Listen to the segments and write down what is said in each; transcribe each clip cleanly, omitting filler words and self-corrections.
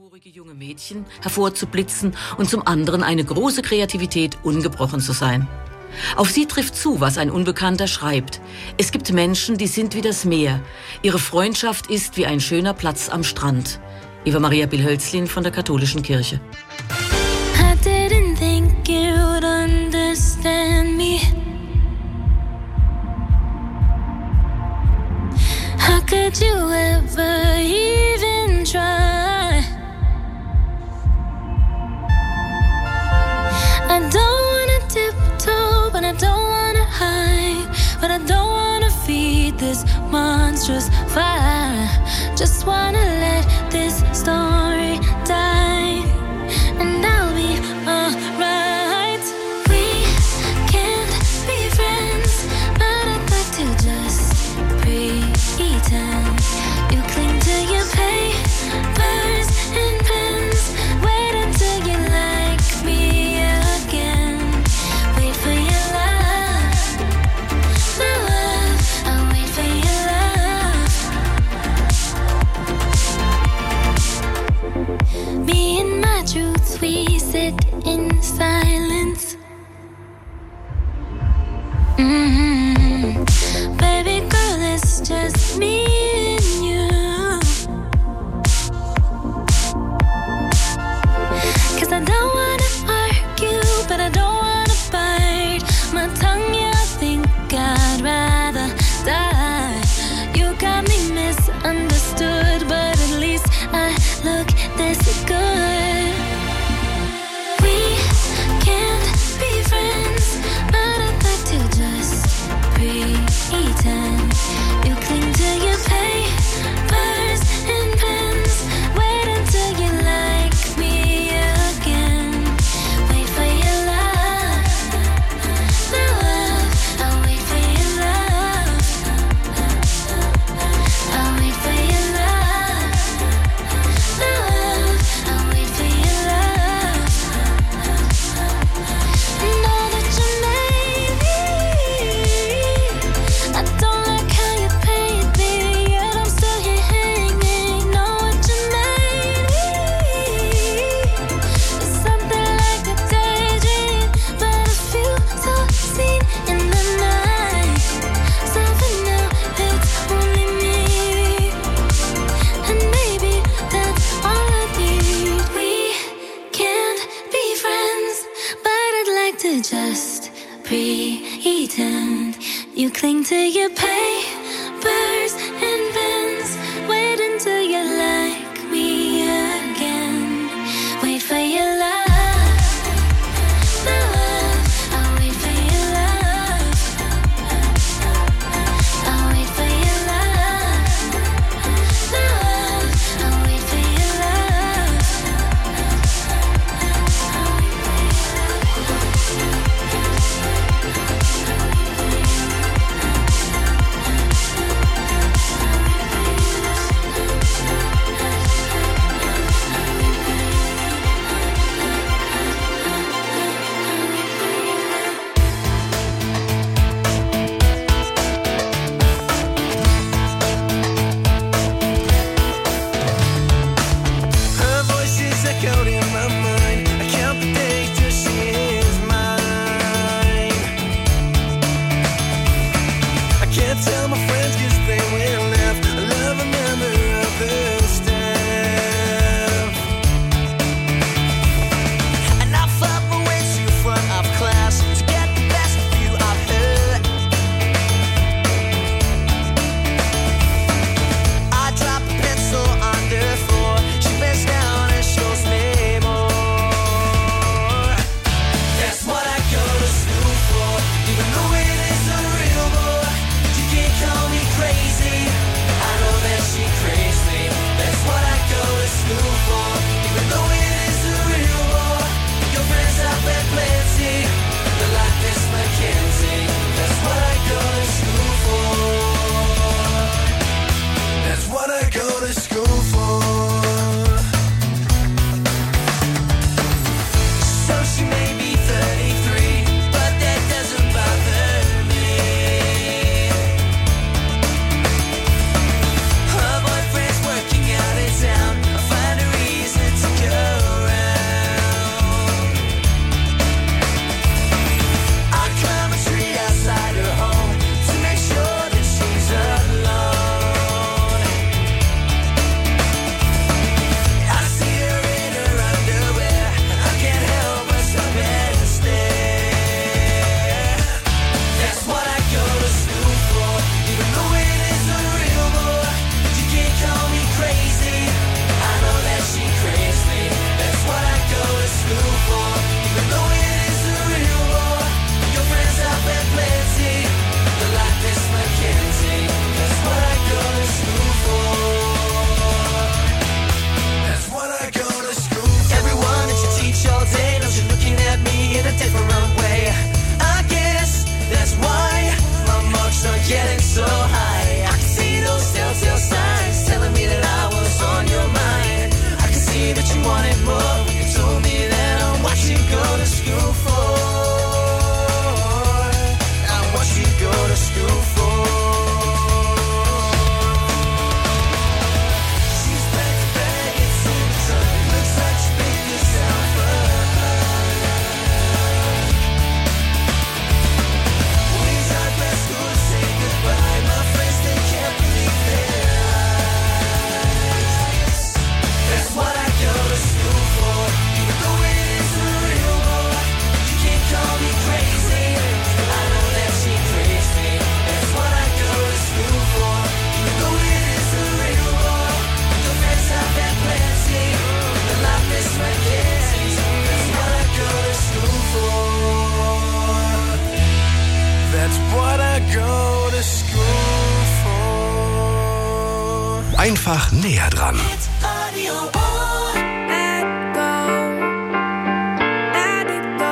rothaarige junge Mädchen hervorzublitzen und zum anderen eine große Kreativität, ungebrochen zu sein. Auf sie trifft zu, was ein Unbekannter schreibt. Es gibt Menschen, die sind wie das Meer. Ihre Freundschaft ist wie ein schöner Platz am Strand. Eva Maria Bill-Hölzlin von der Katholischen Kirche. I didn't think you would understand me. How could you ever even try? I don't wanna tiptoe, but I don't wanna hide. But I don't wanna feed this monstrous fire. Just wanna let this story die, and I'll be alright. We can't be friends, but I'd like to just pretend. You cling to your papers and pens. Wait until you like me again. Wait for your love, my love. I'll wait for your love. Me and my truths, we sit in silence. Baby girl, it's just me and you. 'Cause I don't wanna argue, but I don't wanna bite my tongue. Yeah, I think I'd rather die. You got me misunderstood, but at least I look this good. We can't be friends, but I'd like to just pretend. You cling to your papers and pens. Wait until you like me again. Wait for your love, my love. I'll wait for your love. I'll wait for your love, my love. I'll wait for your love. Know that you made me. I don't like how you play it, baby, yet I'm still here hanging. Know what you made me. It's something like a daydream, but I feel so seen in the night. So for now, it's only me, and maybe that's all I need. We can't be friends, but I'd like to just pretend. You cling to your papers and pens. Wait until you like me again. Wait for your love, my love. I'll wait for your love. I'll wait for your love, my love. I'll wait for your love. Her voice is echoed in my mind. I count the days till she is mine. I can't tell my friends 'cause they will laugh. I love a member of the staff, and I fought my way to the front of class to get the best view of her. I drop a pencil on the floor. She bends down and shows me you wanted more. You told me that I'm what you go to school for. I'm what you go to school for. She's back to back, it seems like looks like she picked herself up. Wings out past school to say goodbye. My friends, they can't believe their eyes. That's what I go to school for. Even though it isn't real, boy, you can't call me crazy. I know that she praised me. That's what I go to school for. Even though it isn't real, boy, the friends I've had plenty. The life is spaghetti. That's what I go to school for. That's what I go to school for. Einfach näher dran. It's audio on. Let go, let it go,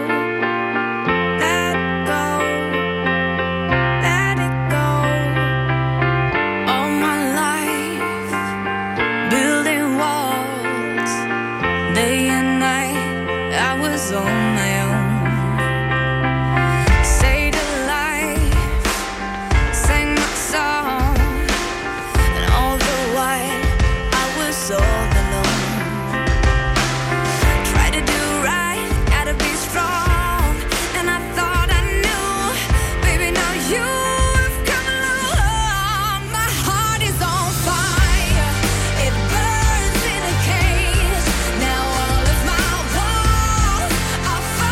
let go, let it go. All my life, building walls, day and night, I was on my own. Saved a life, sang my song, and all the while I was all alone. Try to do right, gotta be strong, and I thought I knew, baby, now you have come along. My heart is on fire, it burns in a cage. Now all of my walls are falling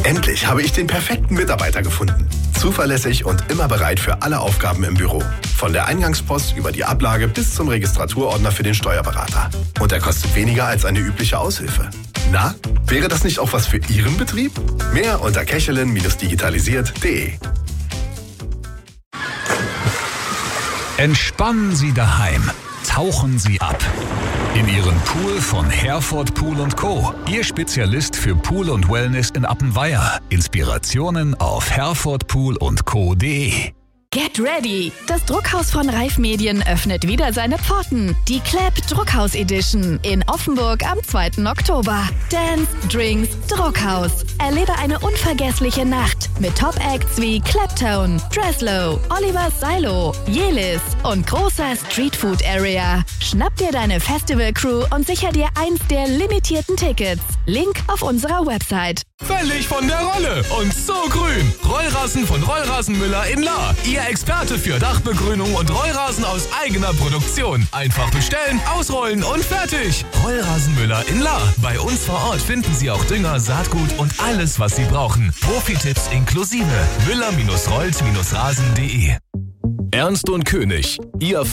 Endlich habe ich den perfekten Mitarbeiter gefunden. Zuverlässig und immer bereit für alle Aufgaben im Büro. Von der Eingangspost über die Ablage bis zum Registraturordner für den Steuerberater. Und er kostet weniger als eine übliche Aushilfe. Na, wäre das nicht auch was für Ihren Betrieb? Mehr unter kechelin-digitalisiert.de. Entspannen Sie daheim. Tauchen Sie ab. In Ihren Pool von Herford Pool & Co. Ihr Spezialist für Pool und Wellness in Appenweier. Inspirationen auf herfordpoolundco.de. Get ready! Das Druckhaus von Reif Medien öffnet wieder seine Pforten. Die Clap Druckhaus Edition in Offenburg am 2. Oktober. Dance, Drinks, Druckhaus. Erlebe eine unvergessliche Nacht mit Top-Acts wie Claptone, Dreslow, Oliver Silo, Jelis und großer Streetfood-Area. Schnapp dir deine Festival-Crew und sicher dir eins der limitierten Tickets. Link auf unserer Website. Völlig von der Rolle und so grün. Rollrasen von Rollrasenmüller in Lahr. Ihr Experte für Dachbegrünung und Rollrasen aus eigener Produktion. Einfach bestellen, ausrollen und fertig. Rollrasenmüller in Lahr. Bei uns vor Ort finden Sie auch Dünger, Saatgut und alles, was Sie brauchen. Profi-Tipps inklusive. Müller-rollt-rasen.de. Ernst und König. Ihr